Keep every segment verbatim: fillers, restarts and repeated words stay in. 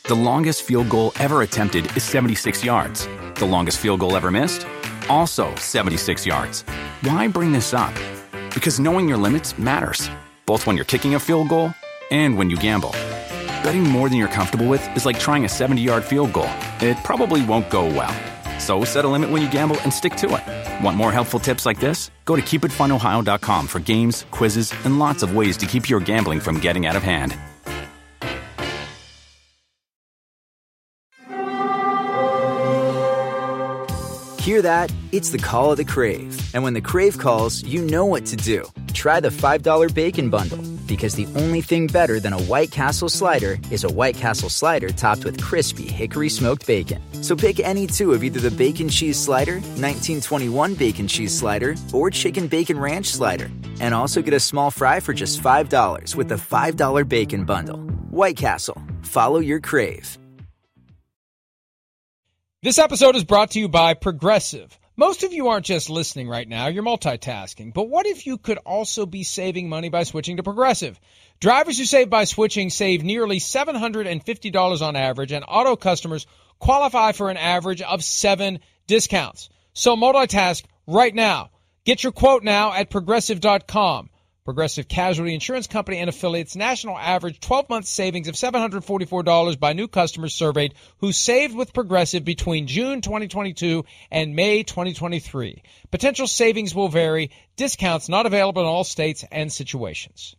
The longest field goal ever attempted is seventy-six yards. The longest field goal ever missed? Also seventy-six yards. Why bring this up? Because knowing your limits matters, both when you're kicking a field goal and when you gamble. Betting more than you're comfortable with is like trying a seventy-yard field goal. It probably won't go well. So set a limit when you gamble and stick to it. Want more helpful tips like this? Go to keep it fun ohio dot com for games, quizzes, and lots of ways to keep your gambling from getting out of hand. Hear that? It's the call of the Crave. And when the Crave calls, you know what to do. Try the five dollar Bacon Bundle. Because the only thing better than a White Castle slider is a White Castle slider topped with crispy hickory smoked bacon. So pick any two of either the Bacon Cheese Slider, nineteen twenty-one Bacon Cheese Slider, or Chicken Bacon Ranch Slider. And also get a small fry for just five dollars with the five dollar Bacon Bundle. White Castle. Follow your Crave. This episode is brought to you by Progressive. Most of you aren't just listening right now, you're multitasking. But what if you could also be saving money by switching to Progressive? Drivers who save by switching save nearly seven hundred fifty dollars on average, and auto customers qualify for an average of seven discounts. So multitask right now. Get your quote now at Progressive dot com. Progressive Casualty Insurance Company and affiliates national average twelve-month savings of seven hundred forty-four dollars by new customers surveyed who saved with Progressive between June twenty twenty-two and May twenty twenty-three. Potential savings will vary. Discounts not available in all states and situations.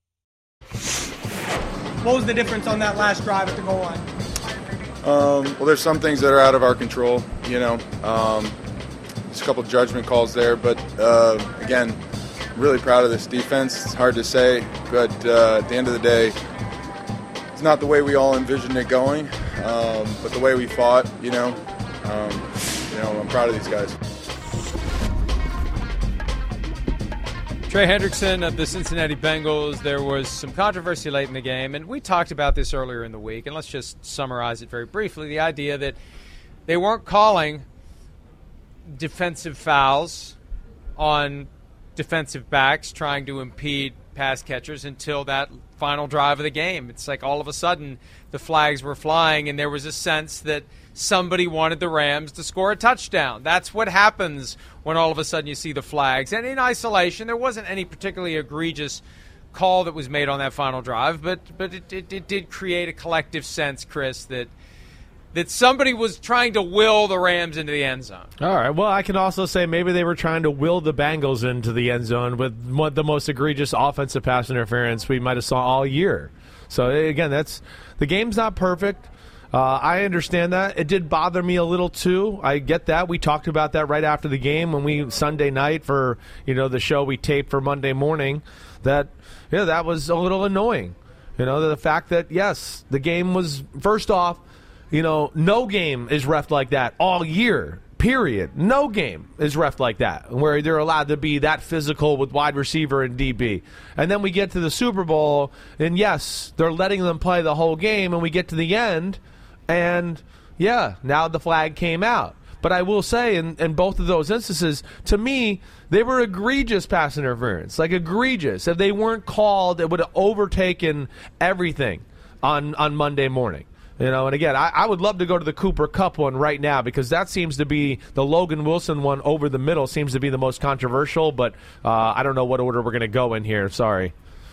What was the difference on that last drive at the goal line? Um, well, there's some things that are out of our control, you know. Um, there's a couple judgment calls there, but uh, again, really proud of this defense. It's hard to say, but uh, at the end of the day, it's not the way we all envisioned it going, um, but the way we fought, you know, um, you know, I'm proud of these guys. Trey Hendrickson of the Cincinnati Bengals. There was some controversy late in the game, and we talked about this earlier in the week, and let's just summarize it very briefly. The idea that they weren't calling defensive fouls on defensive backs trying to impede pass catchers until that final drive of the game. It's like all of a sudden the flags were flying and there was a sense that somebody wanted the Rams to score a touchdown. That's what happens when all of a sudden you see the flags. And in isolation, there wasn't any particularly egregious call that was made on that final drive, but but it, it, it did create a collective sense, Chris, that that somebody was trying to will the Rams into the end zone. All right. Well, I can also say maybe they were trying to will the Bengals into the end zone with one, the most egregious offensive pass interference we might have saw all year. So, again, that's the game's not perfect. Uh, I understand that. It did bother me a little, too. I get that. We talked about that right after the game when we Sunday night for, you know, the show we taped for Monday morning, that, yeah, that was a little annoying. You know, the fact that, yes, the game was, first off, you know, no game is reffed like that all year, period. No game is reffed like that, where they're allowed to be that physical with wide receiver and D B. And then we get to the Super Bowl, and yes, they're letting them play the whole game, and we get to the end, and, yeah, now the flag came out. But I will say, in, in both of those instances, to me, they were egregious pass interference, like egregious. If they weren't called, it would have overtaken everything on, on Monday morning. You know, and again, I, I would love to go to the Cooper Kupp one right now because that seems to be the Logan Wilson one over the middle seems to be the most controversial, but uh, I don't know what order we're going to go in here. Sorry.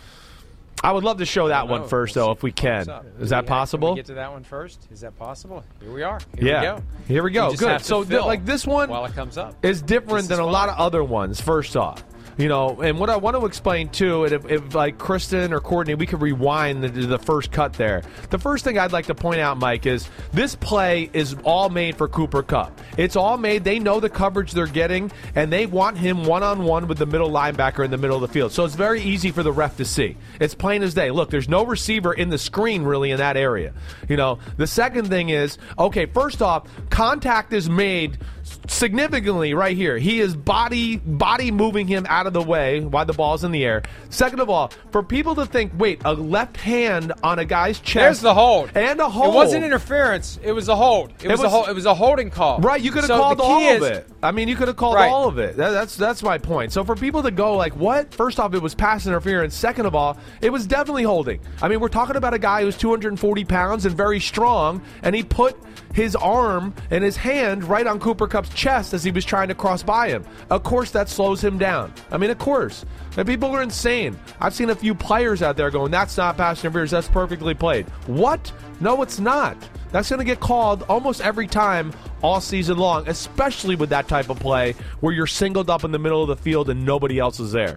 I would love to show that one first, we'll though, if we can. Is that possible? Can we get to that one first? Is that possible? Here we are. Here yeah. we go. Here we go. Good. So, th- like, this one while it comes up. is different than a lot of other ones, first off. You know, and what I want to explain, too, and if, if like, Kristen or Courtney, we could rewind the, the first cut there. The first thing I'd like to point out, Mike, is this play is all made for Cooper Kupp. It's all made. They know the coverage they're getting, and they want him one-on-one with the middle linebacker in the middle of the field. So it's very easy for the ref to see. It's plain as day. Look, there's no receiver in the screen, really, in that area. You know, the second thing is, okay, first off, contact is made significantly right here. He is body body moving him out of the way while the ball's in the air. Second of all, for people to think, wait, a left hand on a guy's chest. There's the hold. And a hold. It wasn't interference. It was a hold. It, it was, was a hold. It was a holding call. Right, you could have so called all is, of it. I mean, you could have called right. all of it. That, that's that's my point. So for people to go like, what? First off, it was pass interference. Second of all, it was definitely holding. I mean, we're talking about a guy who's two hundred forty pounds and very strong, and he put his arm and his hand right on Cooper Kupp's chest as he was trying to cross by him. Of course, that slows him down. I mean, of course. And people are insane. I've seen a few players out there going, that's not pass interference, that's perfectly played. What? No, it's not. That's going to get called almost every time all season long, especially with that type of play where you're singled up in the middle of the field and nobody else is there.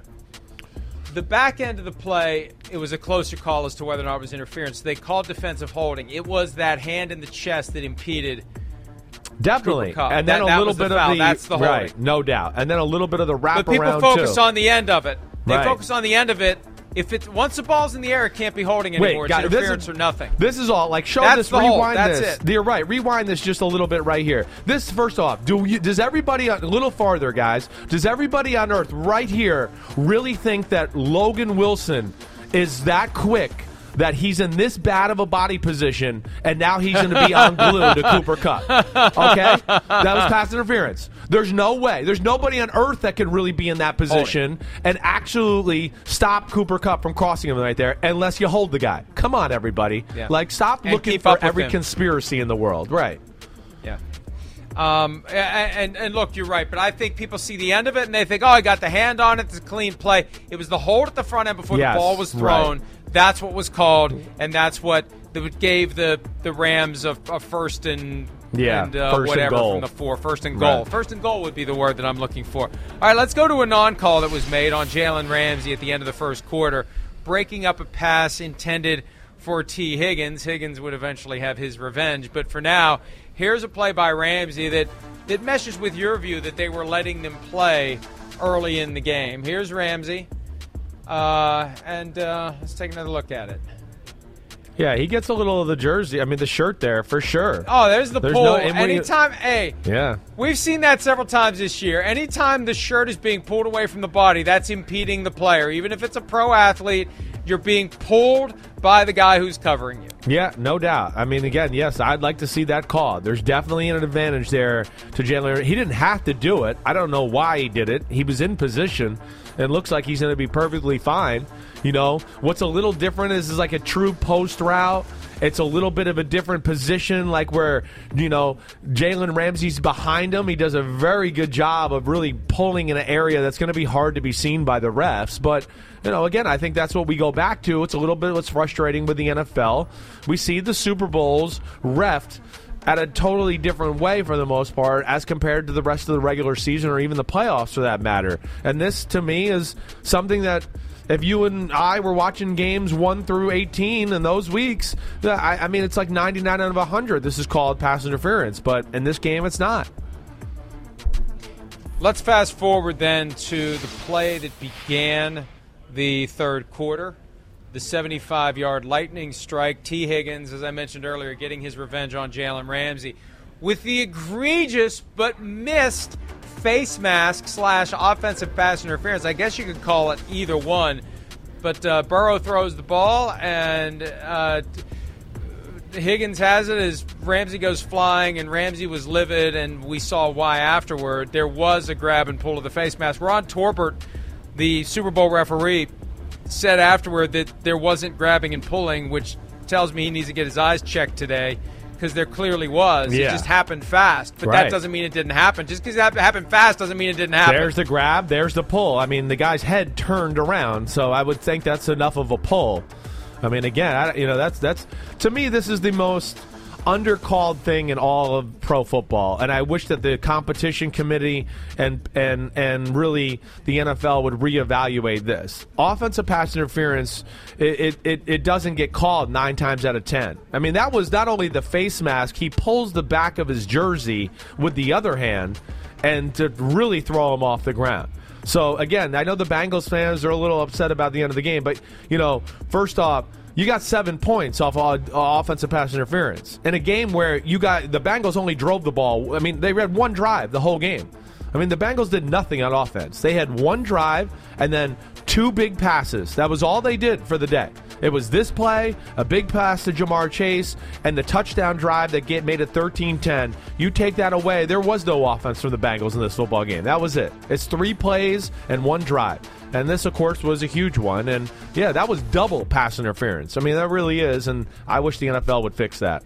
The back end of the play, it was a closer call as to whether or not it was interference. They called defensive holding. It was that hand in the chest that impeded Definitely. Cooper Kupp. And then that, a that little was bit the foul. of the That's the holding. Right, no doubt. And then a little bit of the wraparound But people focus too. on the end of it. They Right. focus on the end of it. If it once the ball's in the air, it can't be holding anymore. Wait, it's guys, interference this is, or nothing. This is all like show That's this. the hold. Rewind That's this. it. You're right. Rewind this just a little bit right here. This first off, do you, does everybody a little farther, guys? Does everybody on Earth right here really think that Logan Wilson is that quick? That he's in this bad of a body position, and now he's going to be on glue to Cooper Kupp. Okay? That was pass interference. There's no way. There's nobody on earth that could really be in that position and actually stop Cooper Kupp from crossing him right there unless you hold the guy. Come on, everybody. Yeah. Like, stop And looking keep for up with every him. conspiracy in the world. Right. Yeah. Um, and, and look, you're right, but I think people see the end of it and they think, oh, I got the hand on it, it's a clean play. It was the hold at the front end before Yes, the ball was thrown. right. That's what was called, and that's what that gave the, the Rams a, a first and, Yeah, and uh, first and whatever goal. from the four. First and goal. Right. First and goal would be the word that I'm looking for. All right, let's go to a non-call that was made on Jalen Ramsey at the end of the first quarter, breaking up a pass intended for T. Higgins. Higgins would eventually have his revenge, but for now, here's a play by Ramsey that, that meshes with your view that they were letting them play early in the game. Here's Ramsey, uh, and uh, let's take another look at it. Yeah, he gets a little of the jersey. I mean, the shirt there for sure. Oh, there's the There's pull. no- and when you- Anytime, hey, Yeah. we've seen that several times this year. Anytime the shirt is being pulled away from the body, that's impeding the player. Even if it's a pro athlete, you're being pulled by the guy who's covering you. Yeah, no doubt. I mean, again, yes, I'd like to see that call. There's definitely an advantage there to Jalen. He didn't have to do it. I don't know why he did it. He was in position and looks like he's going to be perfectly fine. You know, what's a little different is, is like a true post route. It's a little bit of a different position, like where, you know, Jalen Ramsey's behind him. He does a very good job of really pulling in an area that's going to be hard to be seen by the refs. But, you know, again, I think that's what we go back to. It's a little bit what's frustrating with the N F L. We see the Super Bowls reffed at a totally different way for the most part as compared to the rest of the regular season or even the playoffs for that matter. And this, to me, is something that if you and I were watching games one through eighteen in those weeks, I, I mean, it's like ninety-nine out of one hundred. This is called pass interference, but in this game, it's not. Let's fast forward then to the play that began the third quarter. The seventy-five-yard lightning strike. T. Higgins, as I mentioned earlier, getting his revenge on Jalen Ramsey with the egregious but missed face mask slash offensive pass interference. I guess you could call it either one. But uh, Burrow throws the ball, and uh, Higgins has it as Ramsey goes flying, and Ramsey was livid, and we saw why afterward. There was a grab and pull of the face mask. Ron Torbert, the Super Bowl referee, said afterward that there wasn't grabbing and pulling, which tells me he needs to get his eyes checked today, because there clearly was. Yeah. It just happened fast. But Right. that doesn't mean it didn't happen. Just because it happened fast doesn't mean it didn't happen. There's the grab, there's the pull. I mean, the guy's head turned around, so I would think that's enough of a pull. I mean, again, I, you know, that's that's to me, this is the most undercalled thing in all of pro football, and I wish that the competition committee and and and really the N F L would reevaluate this. Offensive pass interference, it it, it, it doesn't get called nine times out of ten. I mean, that was not only the face mask, he pulls the back of his jersey with the other hand and to really throw him off the ground. So, again, I know the Bengals fans are a little upset about the end of the game, but, you know, first off, you got seven points off uh, offensive pass interference in a game where you got the Bengals only drove the ball. I mean, they had one drive the whole game. I mean, the Bengals did nothing on offense. They had one drive and then two big passes. That was all they did for the day. It was this play, a big pass to Jamar Chase, and the touchdown drive that get, made it thirteen ten. You take that away, there was no offense from the Bengals in this football game. That was it. It's three plays and one drive. And this, of course, was a huge one. And, yeah, that was double pass interference. I mean, that really is, and I wish the N F L would fix that.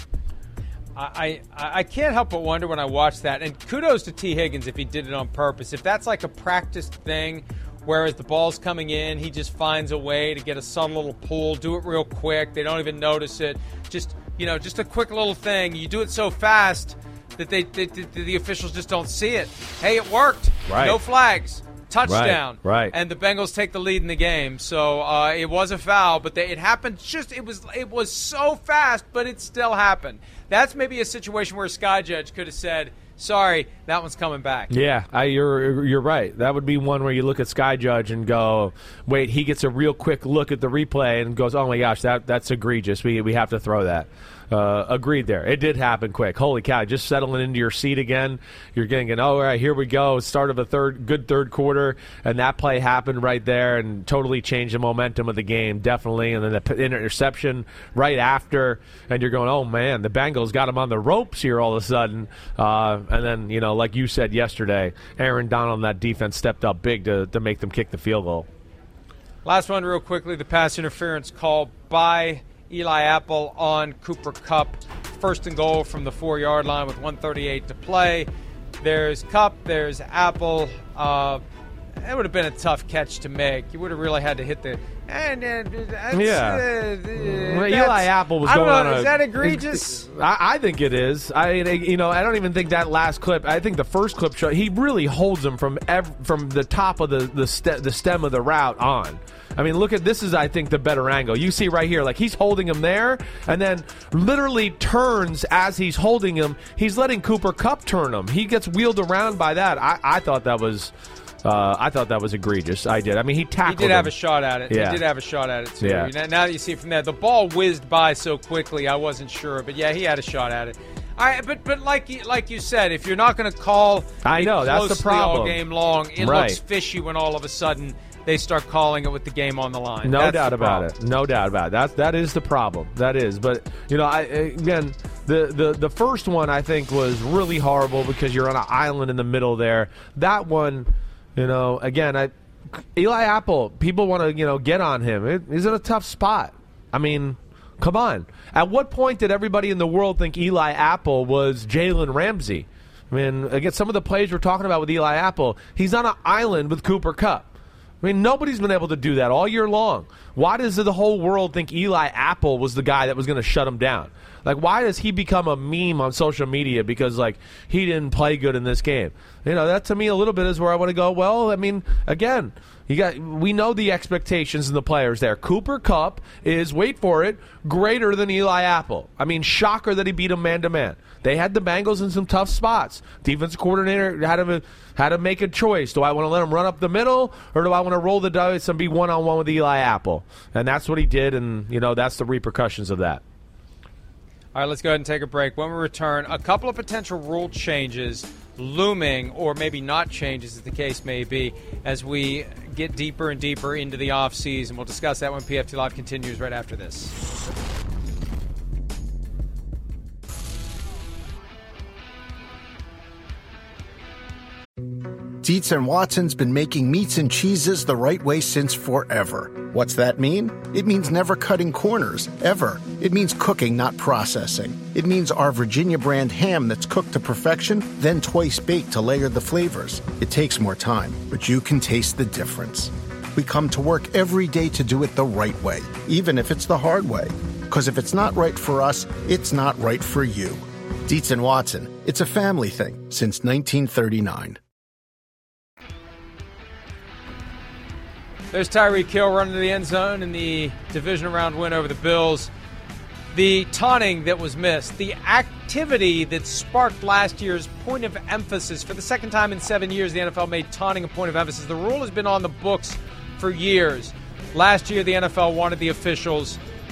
I, I, I can't help but wonder when I watch that, and kudos to T. Higgins if he did it on purpose. If that's like a practiced thing, whereas the ball's coming in, he just finds a way to get a subtle little pull, do it real quick. They don't even notice it. Just, you know, just a quick little thing. You do it so fast that they, they, they the officials just don't see it. Hey, it worked. Right. No flags. Touchdown. Right, right. And the Bengals take the lead in the game. So uh, it was a foul, but they, it happened just, it was it was so fast, but it still happened. That's maybe a situation where a Sky Judge could have said, sorry, that one's coming back. Yeah, I, you're you're right. That would be one where you look at Sky Judge and go, wait, he gets a real quick look at the replay and goes, oh my gosh, that that's egregious. We we have to throw that. Uh, agreed there. It did happen quick. Holy cow, just settling into your seat again. You're getting, oh, all right, here we go. Start of a third, good third quarter, and that play happened right there and totally changed the momentum of the game, definitely. And then the interception right after, and you're going, oh, man, the Bengals got him on the ropes here all of a sudden. Uh, and then, you know, like you said yesterday, Aaron Donald and that defense stepped up big to, to make them kick the field goal. Last one real quickly, the pass interference call by Eli Apple on Cooper Kupp. First and goal from the four-yard line with one thirty-eight to play. There's Kupp, there's Apple. Uh, it would have been a tough catch to make. You would have really had to hit the... And, uh, yeah. Uh, well, Eli Apple was I going don't on know, a, is that egregious? I, I think it is. I you know I don't even think that last clip. I think the first clip show he really holds him from ev- from the top of the the, st- the stem of the route on. I mean, look at this is I think the better angle. You see right here, like he's holding him there, and then literally turns as he's holding him. He's letting Cooper Kupp turn him. He gets wheeled around by that. I, I thought that was. Uh, I thought that was egregious. I did. I mean, he tackled He did have him. a shot at it. Yeah. He did have a shot at it, too. Yeah. Now, now that you see it from there, the ball whizzed by so quickly, I wasn't sure. But, yeah, he had a shot at it. I, but but like you, like you said, if you're not going to call I know, it that's the closely problem. all game long, it Right. looks fishy when all of a sudden they start calling it with the game on the line. No That's doubt the about problem. it. No doubt about it. That that is the problem. That is. But you know, I again, the, the the first one I think was really horrible because you're on an island in the middle there. That one, you know, again, I Eli Apple. People want to you know get on him. It, he's in a tough spot. I mean, come on. At what point did everybody in the world think Eli Apple was Jalen Ramsey? I mean, again, some of the plays we're talking about with Eli Apple, he's on an island with Cooper Kupp. I mean, nobody's been able to do that all year long. Why does the whole world think Eli Apple was the guy that was going to shut him down? Like, why does he become a meme on social media because, like, he didn't play good in this game? You know, that to me a little bit is where I want to go, well, I mean, again, you got we know the expectations in the players there. Cooper Kupp is, wait for it, greater than Eli Apple. I mean, shocker that he beat him man-to-man. They had the Bengals in some tough spots. Defensive coordinator had to, had to make a choice. Do I want to let him run up the middle, or do I want to roll the dice and be one-on-one with Eli Apple? And that's what he did, and, you know, that's the repercussions of that. All right, let's go ahead and take a break. When we return, a couple of potential rule changes looming, or maybe not changes, as the case may be, as we get deeper and deeper into the offseason. We'll discuss that when P F T Live continues right after this. Dietz and Watson's been making meats and cheeses the right way since forever. What's that mean? It means never cutting corners, ever. It means cooking, not processing. It means our Virginia brand ham that's cooked to perfection, then twice baked to layer the flavors. It takes more time, but you can taste the difference. We come to work every day to do it the right way, even if it's the hard way. Because if it's not right for us, it's not right for you. Dietz and Watson, it's a family thing since nineteen thirty-nine. There's Tyreek Hill running to the end zone in the divisional round win over the Bills. The taunting that was missed, the activity that sparked last year's point of emphasis. For the second time in seven years, the N F L made taunting a point of emphasis. The rule has been on the books for years. Last year, the N F L wanted the officials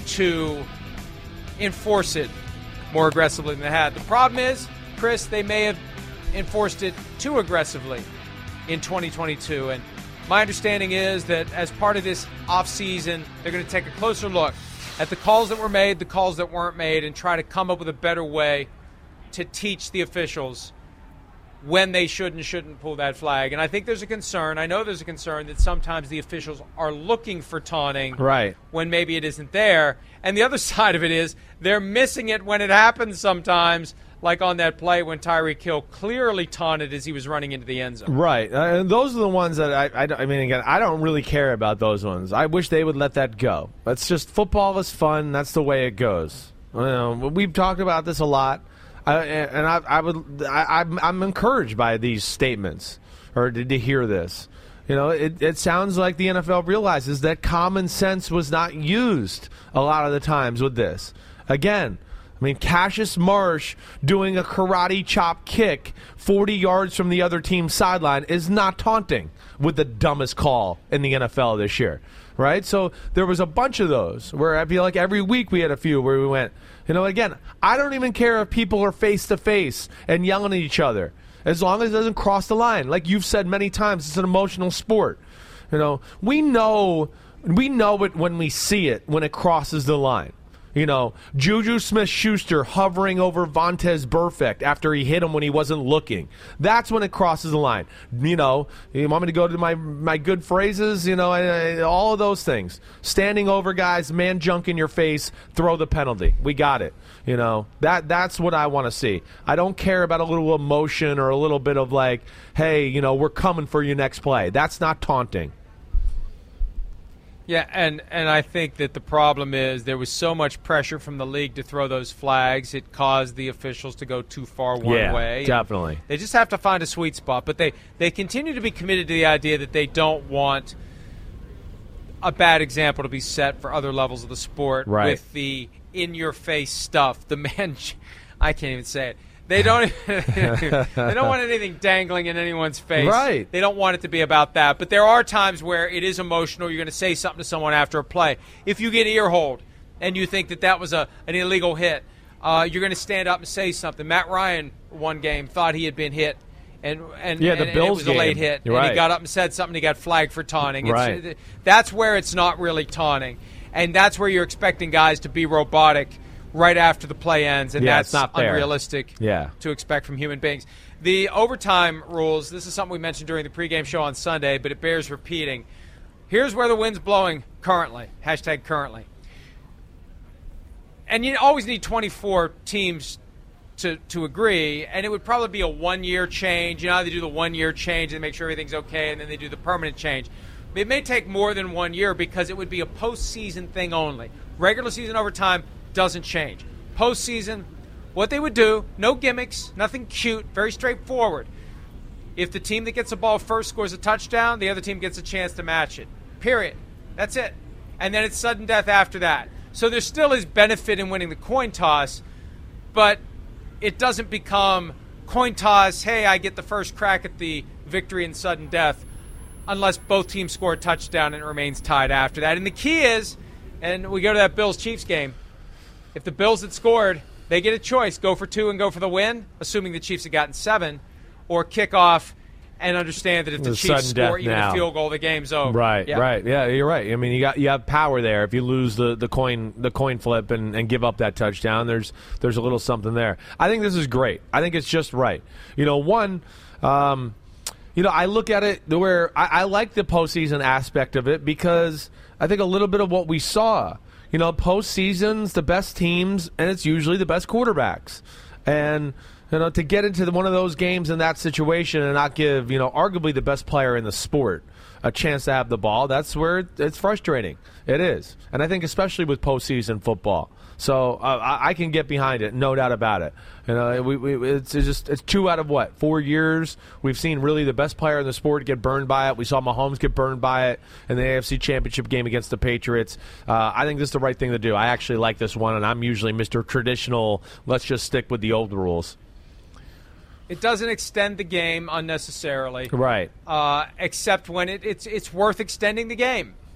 to enforce it more aggressively than they had. The problem is, Chris, they may have enforced it too aggressively in twenty twenty-two. And my understanding is that as part of this offseason, they're going to take a closer look at the calls that were made, the calls that weren't made, and try to come up with a better way to teach the officials when they should and shouldn't pull that flag. And I think there's a concern, I know there's a concern that sometimes the officials are looking for taunting right. when maybe it isn't there. And the other side of it is they're missing it when it happens sometimes, like on that play when Tyreek Hill clearly taunted as he was running into the end zone. Right. Uh, and those are the ones that I, I, I mean, again, I don't really care about those ones. I wish they would let that go. That's just, football is fun. That's the way it goes. You know, we've talked about this a lot. I, and I, I would, I, I'm, I'm encouraged by these statements, or to, to hear this. You know, it, it sounds like the N F L realizes that common sense was not used a lot of the times with this. Again, I mean, Cassius Marsh doing a karate chop kick forty yards from the other team's sideline is not taunting with the dumbest call in the N F L this year, right? So there was a bunch of those where I feel like every week we had a few where we went, you know, again, I don't even care if people are face-to-face and yelling at each other, as long as it doesn't cross the line. Like you've said many times, it's an emotional sport. You know, we know, we know it when we see it, when it crosses the line. You know, Juju Smith-Schuster hovering over Vontaze Burfict after he hit him when he wasn't looking. That's when it crosses the line. You know, you want me to go to my my good phrases? You know, I, I, all of those things. Standing over guys, man junk in your face, throw the penalty. We got it. You know, that that's what I want to see. I don't care about a little emotion or a little bit of like, hey, you know, we're coming for you next play. That's not taunting. Yeah, and, and I think that the problem is there was so much pressure from the league to throw those flags, it caused the officials to go too far one yeah, way. Definitely. They just have to find a sweet spot. But they, they continue to be committed to the idea that they don't want a bad example to be set for other levels of the sport right. with the in-your-face stuff. The man, I can't even say it. They don't. They don't want anything dangling in anyone's face. Right. They don't want it to be about that. But there are times where it is emotional. You're going to say something to someone after a play. If you get earholed and you think that that was a an illegal hit, uh, you're going to stand up and say something. Matt Ryan, one game, thought he had been hit, and and, yeah, the and, Bills and it was game. a late hit. You're and right. he got up and said something. He got flagged for taunting. It's, right. That's where it's not really taunting, and that's where you're expecting guys to be robotic right after the play ends, and yeah, that's it's not fair. unrealistic yeah. to expect from human beings. The overtime rules, this is something we mentioned during the pregame show on Sunday, but it bears repeating. Here's where the wind's blowing currently, hashtag currently. And you always need twenty-four teams to, to agree, and it would probably be a one-year change. You know how they do the one-year change and make sure everything's okay, and then they do the permanent change. It may take more than one year because it would be a postseason thing only. Regular season overtime doesn't change. Postseason, what they would do, no gimmicks, nothing cute, very straightforward. If the team that gets the ball first scores a touchdown, the other team gets a chance to match it. Period. That's it. And then it's sudden death after that. So there still is benefit in winning the coin toss, but it doesn't become coin toss, hey, I get the first crack at the victory in sudden death, unless both teams score a touchdown and it remains tied after that. And the key is, and we go to that Bills-Chiefs game, if the Bills had scored, they get a choice, go for two and go for the win, assuming the Chiefs had gotten seven, or kick off and understand that if the, the Chiefs score even now. a field goal, the game's over. Right, yeah. right. Yeah, you're right. I mean, you got you have power there. If you lose the, the coin the coin flip and, and give up that touchdown, there's there's a little something there. I think this is great. I think it's just right. You know, one, um, you know, I look at it where I, I like the postseason aspect of it because I think a little bit of what we saw. You know, postseasons, the best teams, and it's usually the best quarterbacks. And, you know, to get into the, one of those games in that situation and not give, you know, arguably the best player in the sport a chance to have the ball, that's where it's frustrating. It is. And I think especially with postseason football. So uh, I, I can get behind it, no doubt about it. You know, we, we, it's, it's just it's two out of what four years we've seen really the best player in the sport get burned by it. We saw Mahomes get burned by it in the A F C Championship game against the Patriots. Uh, I think this is the right thing to do. I actually like this one, and I'm usually Mister Traditional. Let's just stick with the old rules. It doesn't extend the game unnecessarily, right? Uh, except when it, it's it's worth extending the game.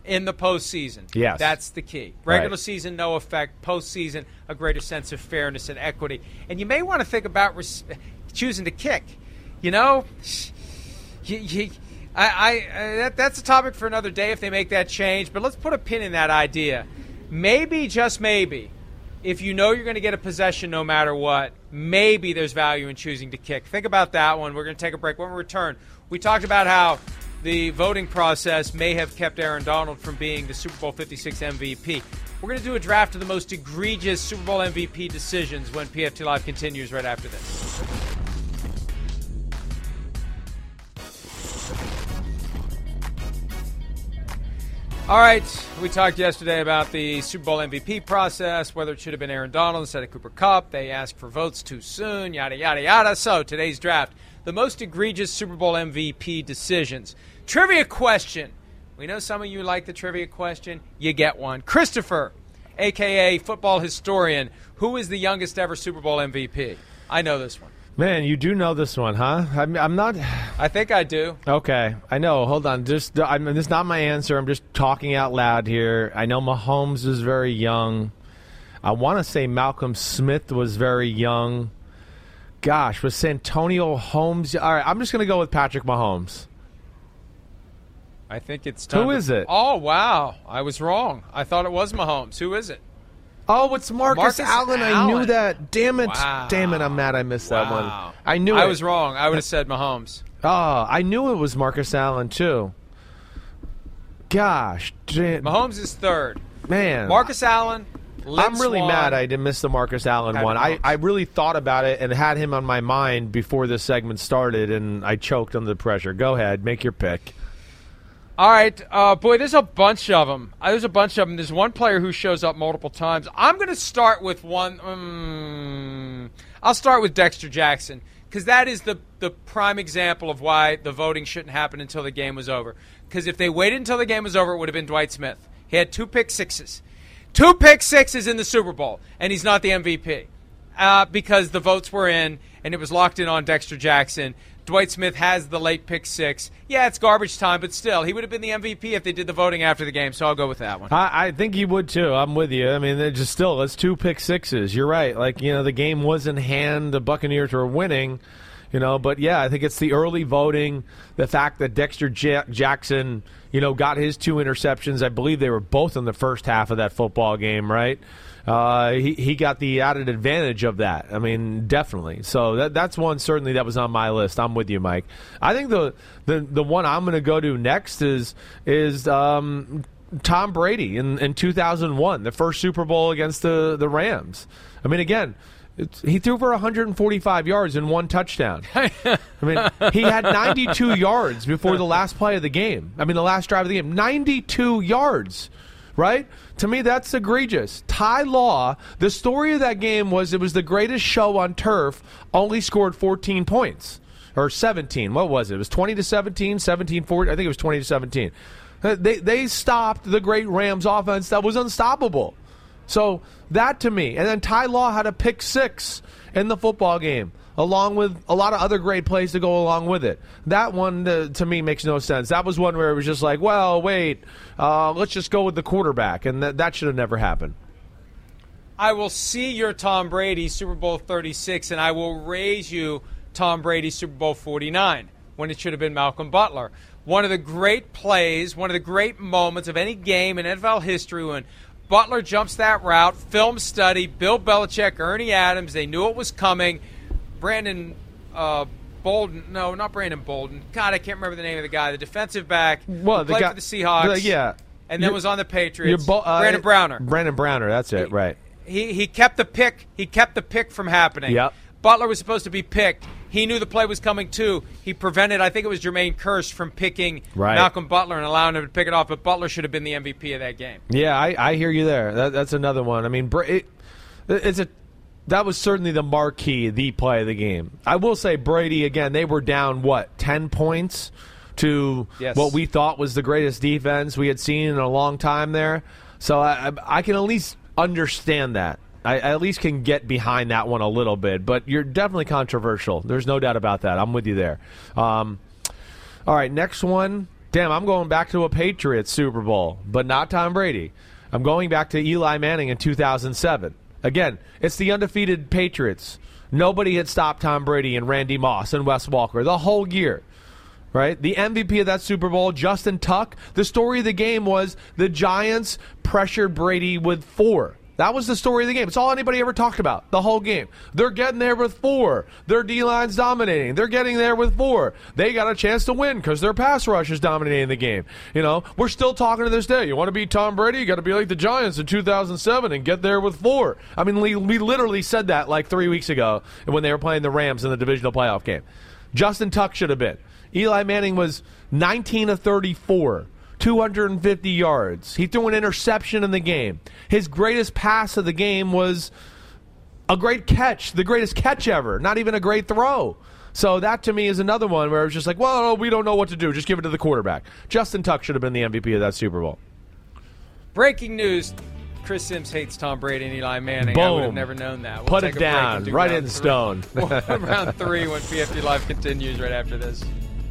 in the postseason. Yes. That's the key. Regular Right. season, no effect. Postseason, a greater sense of fairness and equity. And you may want to think about res- choosing to kick. You know, you, you, I, I, uh, that, that's a topic for another day if they make that change. But let's put a pin in that idea. Maybe, just maybe, if you know you're going to get a possession no matter what, maybe there's value in choosing to kick. Think about that one. We're going to take a break. When we return, we talked about how the voting process may have kept Aaron Donald from being the Super Bowl fifty-six M V P. We're going to do a draft of the most egregious Super Bowl M V P decisions when P F T Live continues right after this. All right, we talked yesterday about the Super Bowl M V P process, whether it should have been Aaron Donald instead of Cooper Kupp. They asked for votes too soon, yada, yada, yada. So today's draft, the most egregious Super Bowl M V P decisions. Trivia question. We know some of you like the trivia question. You get one. Christopher, a k a football historian, who is the youngest ever Super Bowl M V P? I know this one. Man, you do know this one, huh? I'm, I'm not. I think I do. Okay, I know. Hold on. Just, I'm, this is not my answer. I'm just talking out loud here. I know Mahomes is very young. I want to say Malcolm Smith was very young. Gosh, was Santonio Holmes? All right, I'm just going to go with Patrick Mahomes. I think it's time Who to- is it? Oh, wow. I was wrong. I thought it was Mahomes. Who is it? Oh, it's Marcus, Marcus Allen. I Allen. knew that. Damn it. Wow. Damn it. I'm mad I missed that one. Wow. I knew I it. was wrong. I would have said Mahomes. Oh, I knew it was Marcus Allen, too. Gosh. Damn. Mahomes is third. Man. Marcus Allen, Lynn I'm really Swann. mad I didn't miss the Marcus Allen Patrick one. I, Mahomes. I really thought about it and had him on my mind before this segment started, and I choked under the pressure. Go ahead. Make your pick. All right. Uh, boy, there's a bunch of them. Uh, there's a bunch of them. There's one player who shows up multiple times. I'm going to start with one. Um, I'll start with Dexter Jackson because that is the, the prime example of why the voting shouldn't happen until the game was over. Because if they waited until the game was over, it would have been Dwight Smith. He had two pick sixes. Two pick sixes in the Super Bowl, and he's not the M V P uh, because the votes were in, and it was locked in on Dexter Jackson. Dwight Smith has the late pick six. Yeah, it's garbage time, but still, he would have been the M V P if they did the voting after the game, so I'll go with that one. I, I think you would, too. I'm with you. I mean, they're just still, it's two pick sixes. You're right. Like, you know, the game was in hand. The Buccaneers were winning, you know. But, yeah, I think it's the early voting, the fact that Dexter J- Jackson, you know, got his two interceptions. I believe they were both in the first half of that football game, right? Uh, he, he got the added advantage of that. I mean, definitely. So that that's one certainly that was on my list. I'm with you, Mike. I think the the, the one I'm going to go to next is is um, Tom Brady in, in two thousand one, the first Super Bowl against the, the Rams. I mean, again, it's, he threw for one hundred forty-five yards and one touchdown. I mean, he had ninety-two yards before the last play of the game. I mean, the last drive of the game. ninety-two yards. Right? To me, that's egregious. Ty Law, the story of that game was it was the greatest show on turf, only scored fourteen points. Or seventeen. What was it? It was twenty to seventeen, seventeen fourteen. I think it was twenty to seventeen. They, they stopped the great Rams offense that was unstoppable. So that to me. And then Ty Law had a pick six in the football game, along with a lot of other great plays to go along with it. That one, uh, to me, makes no sense. That was one where it was just like, well, wait, uh, let's just go with the quarterback, and th- that should have never happened. I will see your Tom Brady Super Bowl thirty-six, and I will raise you Tom Brady Super Bowl forty-nine when it should have been Malcolm Butler. One of the great plays, one of the great moments of any game in N F L history when Butler jumps that route, film study, Bill Belichick, Ernie Adams, they knew it was coming. Brandon uh, Bolden, no, not Brandon Bolden. God, I can't remember the name of the guy. The defensive back Well, who the played guy- for the Seahawks. the- yeah. And then You're- was on the Patriots. Bo- uh, Brandon Browner. Brandon Browner, that's it, right. He he kept the pick. He kept the pick from happening. Yep. Butler was supposed to be picked. He knew the play was coming too. He prevented, I think it was Jermaine Kearse, from picking Right. Malcolm Butler and allowing him to pick it off. But Butler should have been the M V P of that game. Yeah, I, I hear you there. That, that's another one. I mean, Bra- it, it's a that was certainly the marquee, the play of the game. I will say Brady, again, they were down, what, ten points to Yes. what we thought was the greatest defense we had seen in a long time there. So I, I, I can at least understand that. I, I at least can get behind that one a little bit. But you're definitely controversial. There's no doubt about that. I'm with you there. Um, all right, next one. Damn, I'm going back to a Patriots Super Bowl, but not Tom Brady. I'm going back to Eli Manning in two thousand seven. Again, it's the undefeated Patriots. Nobody had stopped Tom Brady and Randy Moss and Wes Walker the whole year, right? The M V P of that Super Bowl, Justin Tuck. The story of the game was the Giants pressured Brady with four. That was the story of the game. It's all anybody ever talked about, the whole game. They're getting there with four. Their D-line's dominating. They're getting there with four. They got a chance to win because their pass rush is dominating the game. You know, we're still talking to this day. You want to beat Tom Brady? You got to be like the Giants in two thousand seven and get there with four. I mean, we, we literally said that like three weeks ago when they were playing the Rams in the divisional playoff game. Justin Tuck should have been. Eli Manning was nineteen of thirty-four. two hundred fifty yards. He threw an interception in the game. His greatest pass of the game was a great catch, the greatest catch ever, not even a great throw. So that to me is another one where it was just like, well, we don't know what to do. Just give it to the quarterback. Justin Tuck should have been the M V P of that Super Bowl. Breaking news. Chris Sims hates Tom Brady and Eli Manning. Boom. I would have never known that. We'll Put take it a break down, and do right round in three. stone. Round three when P F T Live continues right after this.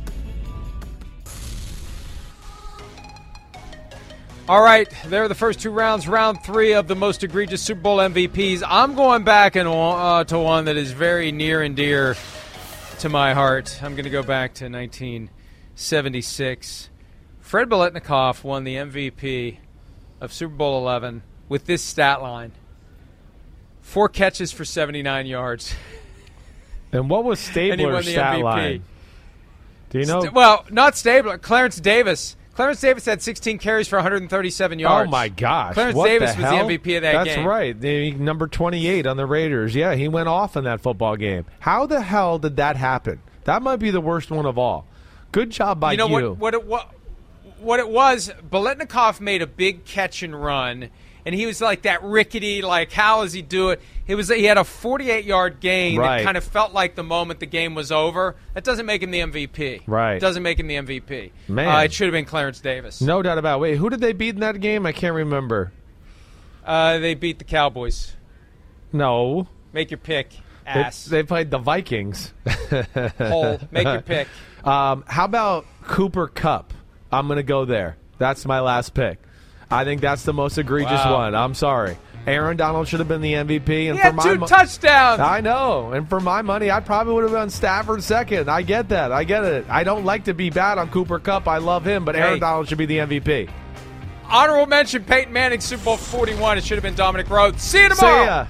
All right, there are the first two rounds, round three of the most egregious Super Bowl M V Ps. I'm going back and uh, to one that is very near and dear to my heart. I'm going to go back to nineteen seventy-six. Fred Biletnikoff won the M V P of Super Bowl eleven with this stat line. Four catches for seventy-nine yards. And what was And he won Stabler's the stat M V P. line? Do you know? St- well, not Stabler. Clarence Davis. Clarence Davis had sixteen carries for one hundred thirty-seven yards. Oh, my gosh. Clarence What Davis the was hell? the M V P of that That's game. That's right. The number twenty-eight on the Raiders. Yeah, he went off in that football game. How the hell did that happen? That might be the worst one of all. Good job by you. Know you. what? What it, what, what it was? Biletnikoff made a big catch and run, and he was like that rickety. Like, how does he do it? It was he had a forty-eight yard gain Right. that kind of felt like the moment the game was over. That doesn't make him the M V P. Right. Doesn't make him the M V P. Man. uh, it should have been Clarence Davis. No doubt about it. Wait, who did they beat in that game? I can't remember. Uh, they beat the Cowboys. No. Make your pick, They, ass. they played the Vikings. Hole. Make your pick. Um, how about Cooper Kupp? I'm going to go there. That's my last pick. I think that's the most egregious Wow. one. I'm sorry. Aaron Donald should have been the M V P. And He had for my two mo- touchdowns. I know. And for my money, I probably would have done Stafford second. I get that. I get it. I don't like to be bad on Cooper Kupp. I love him, but Aaron Hey. Donald should be the M V P. Honorable mention, Peyton Manning, Super Bowl forty-one. It should have been Dominic Rhodes. See you See tomorrow.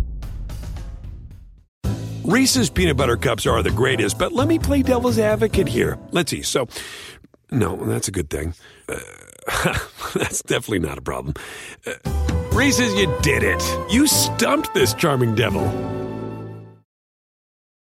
ya. Reese's Peanut Butter Cups are the greatest, but let me play devil's advocate here. Let's see. So, no, that's a good thing. Uh, that's definitely not a problem. Uh, Reese's, you did it. You stumped this charming devil.